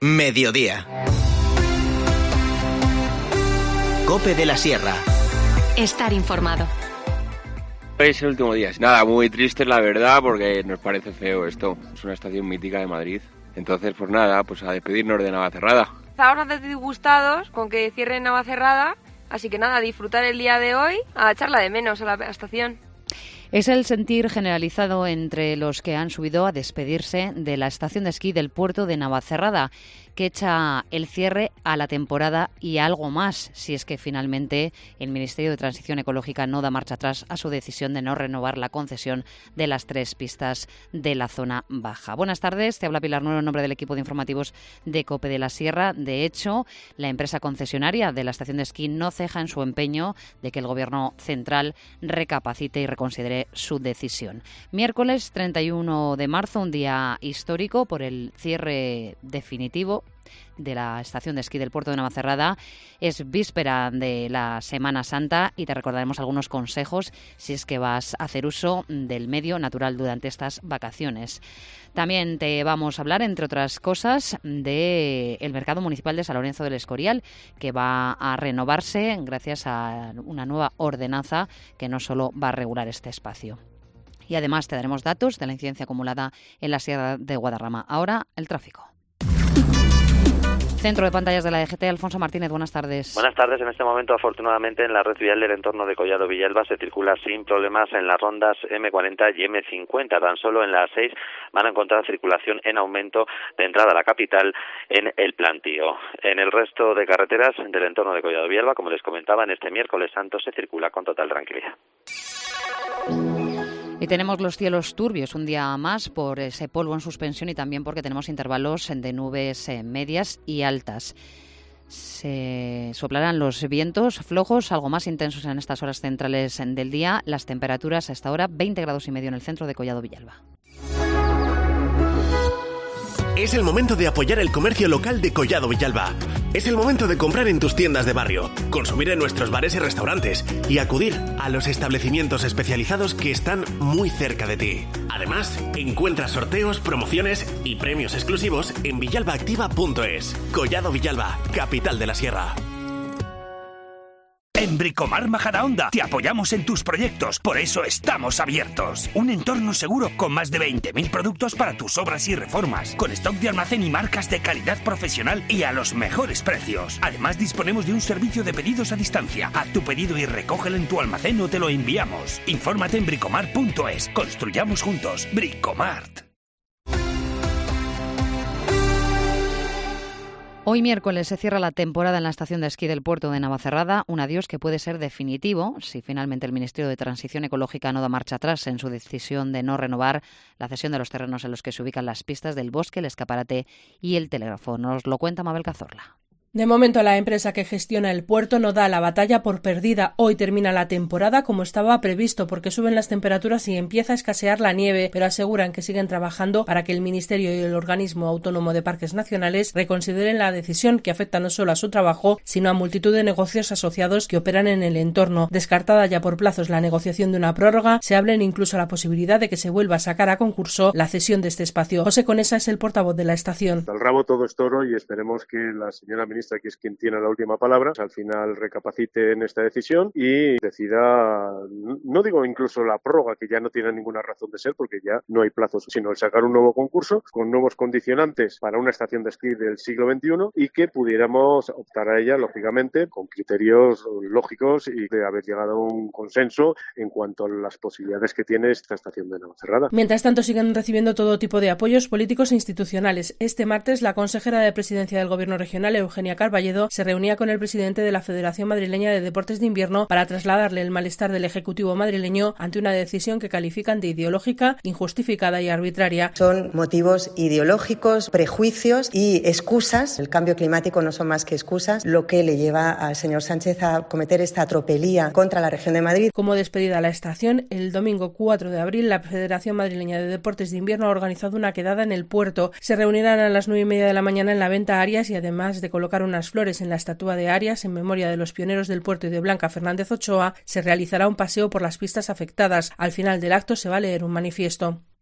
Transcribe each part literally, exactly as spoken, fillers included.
Mediodía. COPE de la Sierra. Estar informado. Es el último día. Nada, muy triste la verdad, porque nos parece feo esto. Es una estación mítica de Madrid. Entonces, pues nada, pues a despedirnos de Navacerrada. Ahora de disgustados con que cierren Navacerrada, así que nada, a disfrutar el día de hoy, a echarla de menos a la estación. Es el sentir generalizado entre los que han subido a despedirse de la estación de esquí del puerto de Navacerrada, que echa el cierre a la temporada y a algo más, si es que finalmente el Ministerio de Transición Ecológica no da marcha atrás a su decisión de no renovar la concesión de las tres pistas de la zona baja. Buenas tardes, te habla Pilar Nuero en nombre del equipo de informativos de COPE de la Sierra. De hecho, la empresa concesionaria de la estación de esquí no ceja en su empeño de que el Gobierno central recapacite y reconsidere su decisión. Miércoles treinta y uno de marzo, un día histórico por el cierre definitivo de la estación de esquí del puerto de Navacerrada. Es víspera de la Semana Santa y te recordaremos algunos consejos si es que vas a hacer uso del medio natural durante estas vacaciones. También te vamos a hablar, entre otras cosas, del mercado municipal de San Lorenzo del Escorial, que va a renovarse gracias a una nueva ordenanza que no solo va a regular este espacio. Y además te daremos datos de la incidencia acumulada en la Sierra de Guadarrama. Ahora, el tráfico. Centro de pantallas de la D G T, Alfonso Martínez, buenas tardes. Buenas tardes. En este momento, afortunadamente, en la red vial del entorno de Collado Villalba se circula sin problemas en las rondas eme cuarenta y eme cincuenta. Tan solo en las seis van a encontrar circulación en aumento de entrada a la capital en el Plantío. En el resto de carreteras del entorno de Collado Villalba, como les comentaba, en este miércoles santo se circula con total tranquilidad. Y tenemos los cielos turbios un día más por ese polvo en suspensión y también porque tenemos intervalos de nubes medias y altas. Se soplarán los vientos flojos, algo más intensos en estas horas centrales del día. Las temperaturas a esta hora, veinte grados y medio en el centro de Collado Villalba. Es el momento de apoyar el comercio local de Collado Villalba. Es el momento de comprar en tus tiendas de barrio, consumir en nuestros bares y restaurantes y acudir a los establecimientos especializados que están muy cerca de ti. Además, encuentra sorteos, promociones y premios exclusivos en villalba activa punto es. Collado Villalba, capital de la Sierra. En Bricomar Majadahonda te apoyamos en tus proyectos, por eso estamos abiertos. Un entorno seguro con más de veinte mil productos para tus obras y reformas, con stock de almacén y marcas de calidad profesional y a los mejores precios. Además, disponemos de un servicio de pedidos a distancia. Haz tu pedido y recógelo en tu almacén o te lo enviamos. Infórmate en bricomar punto es. Construyamos juntos. Bricomart. Hoy miércoles se cierra la temporada en la estación de esquí del puerto de Navacerrada, un adiós que puede ser definitivo si finalmente el Ministerio de Transición Ecológica no da marcha atrás en su decisión de no renovar la cesión de los terrenos en los que se ubican las pistas del bosque, el escaparate y el telégrafo. Nos lo cuenta Mabel Cazorla. De momento, la empresa que gestiona el puerto no da la batalla por perdida. Hoy termina la temporada como estaba previsto porque suben las temperaturas y empieza a escasear la nieve, pero aseguran que siguen trabajando para que el Ministerio y el Organismo Autónomo de Parques Nacionales reconsideren la decisión que afecta no solo a su trabajo, sino a multitud de negocios asociados que operan en el entorno. Descartada ya por plazos la negociación de una prórroga, se habla incluso la posibilidad de que se vuelva a sacar a concurso la cesión de este espacio. José Conesa es el portavoz de la estación. Al rabo todo es toro y esperemos que la señora ministra, que es quien tiene la última palabra, al final recapacite en esta decisión y decida, no digo incluso la prórroga, que ya no tiene ninguna razón de ser porque ya no hay plazos, sino el sacar un nuevo concurso con nuevos condicionantes para una estación de esquí del siglo veintiuno y que pudiéramos optar a ella, lógicamente, con criterios lógicos y de haber llegado a un consenso en cuanto a las posibilidades que tiene esta estación de Navacerrada. Mientras tanto, siguen recibiendo todo tipo de apoyos políticos e institucionales. Este martes, la consejera de Presidencia del Gobierno regional, Eugenia Carballedo, se reunía con el presidente de la Federación Madrileña de Deportes de Invierno para trasladarle el malestar del Ejecutivo madrileño ante una decisión que califican de ideológica, injustificada y arbitraria. Son motivos ideológicos, prejuicios y excusas. El cambio climático no son más que excusas, lo que le lleva al señor Sánchez a cometer esta tropelía contra la región de Madrid. Como despedida a la estación, el domingo cuatro de abril, la Federación Madrileña de Deportes de Invierno ha organizado una quedada en el puerto. Se reunirán a las nueve y media de la mañana en la Venta Arias y además de colocar unas flores en la estatua de Arias en memoria de los pioneros del puerto y de Blanca Fernández Ochoa, se realizará un paseo por las pistas afectadas. Al final del acto se va a leer un manifiesto.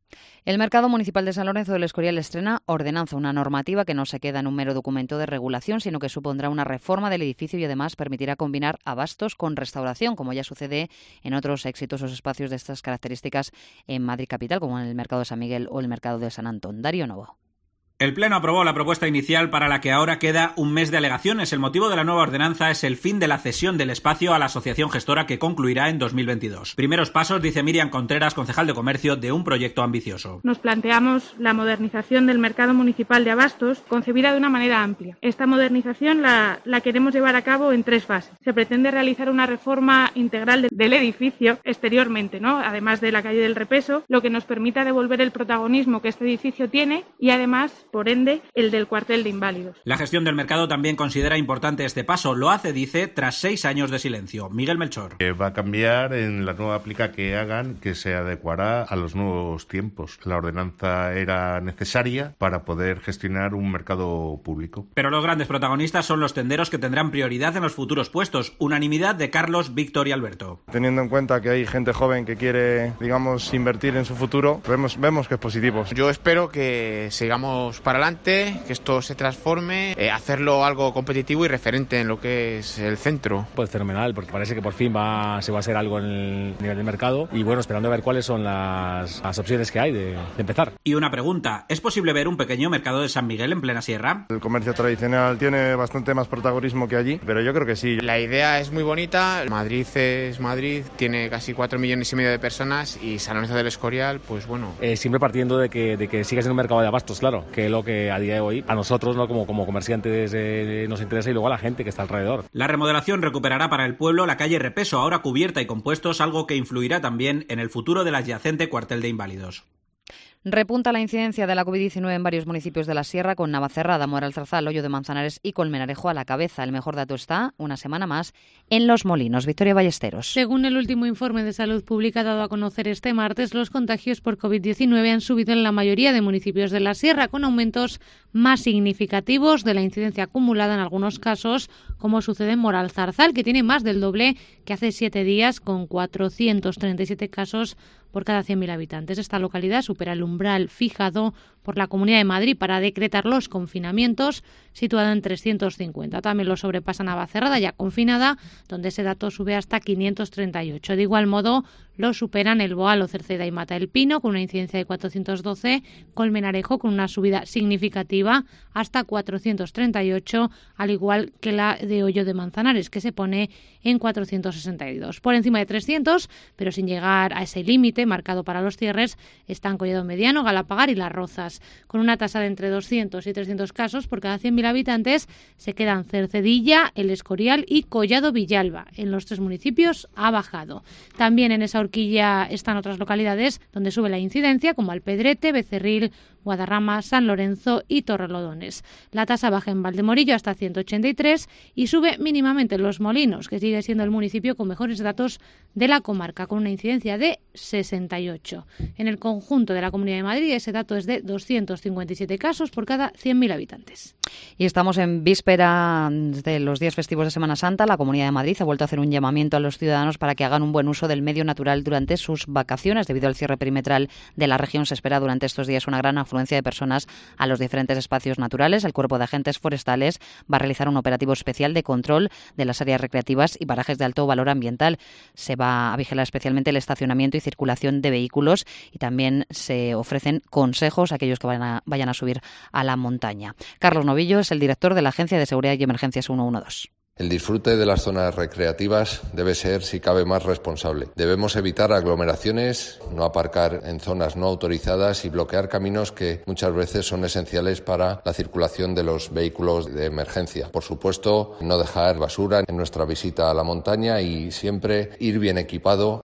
El Mercado Municipal de San Lorenzo del Escorial estrena ordenanza, una normativa que no se queda en un mero documento de regulación, sino que supondrá una reforma del edificio y además permitirá combinar abastos con restauración, como ya sucede en otros exitosos espacios de estas características en Madrid capital, como en el Mercado de San Miguel o el Mercado de San Antón. Darío Novo. El Pleno aprobó la propuesta inicial para la que ahora queda un mes de alegaciones. El motivo de la nueva ordenanza es el fin de la cesión del espacio a la asociación gestora que concluirá en dos mil veintidós. Primeros pasos, dice Miriam Contreras, concejal de Comercio, de un proyecto ambicioso. Nos planteamos la modernización del mercado municipal de abastos concebida de una manera amplia. Esta modernización la, la queremos llevar a cabo en tres fases. Se pretende realizar una reforma integral de, del edificio exteriormente, ¿no? Además de la calle del Repeso, lo que nos permita devolver el protagonismo que este edificio tiene y además, por ende, el del cuartel de inválidos. La gestión del mercado también considera importante este paso. Lo hace, dice, tras seis años de silencio. Miguel Melchor. Eh, va a cambiar en la nueva aplica que hagan, que se adecuará a los nuevos tiempos. La ordenanza era necesaria para poder gestionar un mercado público. Pero los grandes protagonistas son los tenderos que tendrán prioridad en los futuros puestos. Unanimidad de Carlos, Víctor y Alberto. Teniendo en cuenta que hay gente joven que quiere, digamos, invertir en su futuro, vemos, vemos que es positivo. Yo espero que sigamos para adelante, que esto se transforme, eh, hacerlo algo competitivo y referente en lo que es el centro. Pues fenomenal, porque parece que por fin va, se va a hacer algo en el nivel del mercado y bueno, esperando a ver cuáles son las, las opciones que hay de, de empezar. Y una pregunta, ¿es posible ver un pequeño mercado de San Miguel en plena sierra? El comercio tradicional tiene bastante más protagonismo que allí, pero yo creo que sí. La idea es muy bonita, Madrid es Madrid, tiene casi cuatro millones y medio de personas y San Lorenzo del Escorial, pues bueno. Eh, siempre partiendo de que, de que siga siendo un mercado de abastos, claro, que lo que a día de hoy a nosotros, ¿no? como, como comerciantes eh, nos interesa y luego a la gente que está alrededor. La remodelación recuperará para el pueblo la calle Repeso, ahora cubierta y con puestos, algo que influirá también en el futuro del adyacente cuartel de inválidos. Repunta la incidencia de la covid diecinueve en varios municipios de la Sierra, con Navacerrada, Moralzarzal, Hoyo de Manzanares y Colmenarejo a la cabeza. El mejor dato está, una semana más, en Los Molinos. Victoria Ballesteros. Según el último informe de Salud Pública dado a conocer este martes, los contagios por covid diecinueve han subido en la mayoría de municipios de la Sierra, con aumentos más significativos de la incidencia acumulada en algunos casos, como sucede en Moralzarzal, que tiene más del doble que hace siete días, con cuatrocientos treinta y siete casos por cada cien mil habitantes. Esta localidad supera el umbral fijado por la Comunidad de Madrid para decretar los confinamientos, situado en trescientos cincuenta. También lo sobrepasa Navacerrada, ya confinada, donde ese dato sube hasta quinientos treinta y ocho. De igual modo, lo superan El Boal, Cerceda y Mata del Pino, con una incidencia de cuatrocientos doce, Colmenarejo con una subida significativa hasta cuatrocientos treinta y ocho, al igual que la de Hoyo de Manzanares, que se pone en cuatrocientos sesenta y dos. Por encima de trescientos, pero sin llegar a ese límite marcado para los cierres, están Collado Mediano, Galapagar y Las Rozas. Con una tasa de entre doscientos y trescientos casos por cada cien mil habitantes, se quedan Cercedilla, El Escorial y Collado Villalba. En los tres municipios ha bajado. También en esa horquilla están otras localidades donde sube la incidencia, como Alpedrete, Becerril, Guadarrama, San Lorenzo y Torrelodones. La tasa baja en Valdemorillo hasta ciento ochenta y tres y sube mínimamente en Los Molinos, que sigue siendo el municipio con mejores datos de la comarca, con una incidencia de sesenta y ocho. En el conjunto de la Comunidad de Madrid ese dato es de doscientos cincuenta y siete casos por cada cien mil habitantes. Y estamos en víspera de los días festivos de Semana Santa. La Comunidad de Madrid ha vuelto a hacer un llamamiento a los ciudadanos para que hagan un buen uso del medio natural durante sus vacaciones. Debido al cierre perimetral de la región, se espera durante estos días una gran afluencia de personas a los diferentes espacios naturales. El Cuerpo de Agentes Forestales va a realizar un operativo especial de control de las áreas recreativas y parajes de alto valor ambiental. Se va a vigilar especialmente el estacionamiento y circulación de vehículos y también se ofrecen consejos a aquellos que vayan a, vayan a subir a la montaña. Carlos Novillo es el director de la Agencia de Seguridad y Emergencias ciento doce. El disfrute de las zonas recreativas debe ser, si cabe, más responsable. Debemos evitar aglomeraciones, no aparcar en zonas no autorizadas y bloquear caminos que muchas veces son esenciales para la circulación de los vehículos de emergencia. Por supuesto, no dejar basura en nuestra visita a la montaña y siempre ir bien equipado.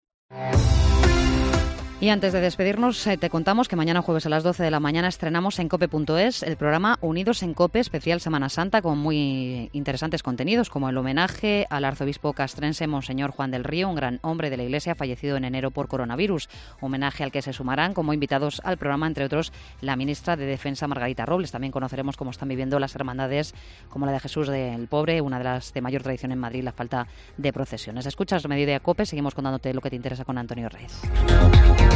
Y antes de despedirnos, te contamos que mañana jueves a las doce de la mañana estrenamos en cope punto es el programa Unidos en Cope, especial Semana Santa, con muy interesantes contenidos, como el homenaje al arzobispo castrense Monseñor Juan del Río, un gran hombre de la Iglesia fallecido en enero por coronavirus. Homenaje al que se sumarán como invitados al programa, entre otros, la ministra de Defensa Margarita Robles. También conoceremos cómo están viviendo las hermandades como la de Jesús del Pobre, una de las de mayor tradición en Madrid, la falta de procesiones. Escuchas Mediodía Cope, seguimos contándote lo que te interesa con Antonio Reyes.